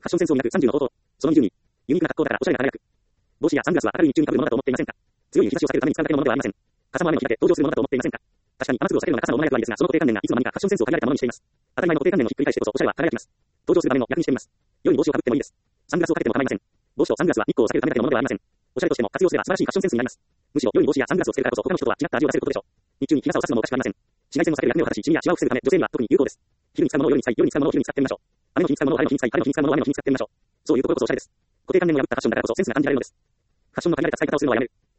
ファッションセンスを磨く30の方法。その20に、ユニークな格好だからおしゃれな輝く。帽子やサングラスは明るい日中に被るものだと思っていませんか？強い日差しを避けるために使うだけのものではありません。傘も雨の日だけ登場するものだと思っていませんか？確かに雨粒を避けるのが傘の主な役割ですが、その固定観念がいつの間にかファッションセンスを限られたものにしています。当たり前の固定観念をひっくり返してこそおしゃれは輝きます。登場する場面の役にしています。良い帽子をかぶってもいいです。サングラスをかけても構いません。帽子とサングラスは日光を避けるためだけのものではありません。おしゃれとしても活用すれば素晴らしいファッションセンスになります。むしろ良い帽子やサングラスをつけるからこそ他の人とは違った味を出せることでしょう。日中に日傘を差すのもおかしくありません。紫外線を避ける役目を果たし、シミやシワを防ぐため、女性には特に有効です。昼に使うものを夜に使い、夜に使うものを昼に使ってみましょう。雨の日に使うものを晴れの日に使い、晴れの日に使うものを雨の日に使ってみましょう。そういうところこそおしゃれです。固定観念を破ったファッションだからこそセンスが感じられるのです。ファッションの限られた使い方をするのはやめる。